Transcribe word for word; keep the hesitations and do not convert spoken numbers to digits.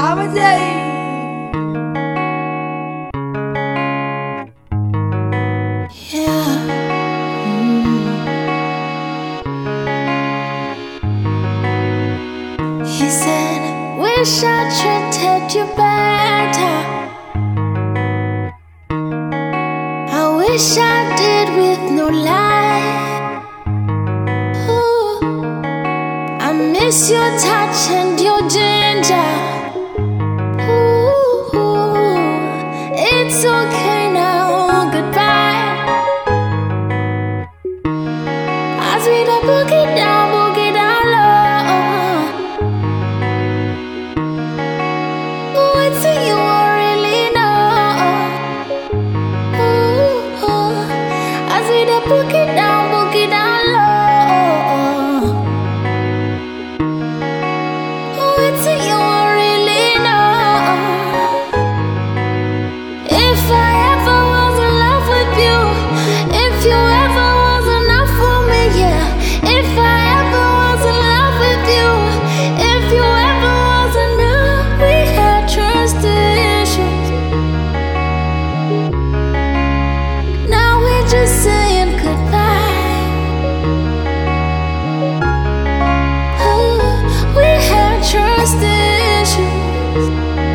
He said, wish I treated you better. I wish I did with no lie. Ooh, I miss your touch and your ginger. Ooh, it's okay now, goodbye. As we the boogie down, boogie down low. Ooh, it's you I really know. Ooh, as we the boogie down, boogie down low. Ooh, it's you I really know. If I ever was in love with you, if you ever was enough for me, yeah. If I ever was in love with you, if you ever was enough, we had trust issues. Now we're just saying goodbye. Ooh, we had trust issues.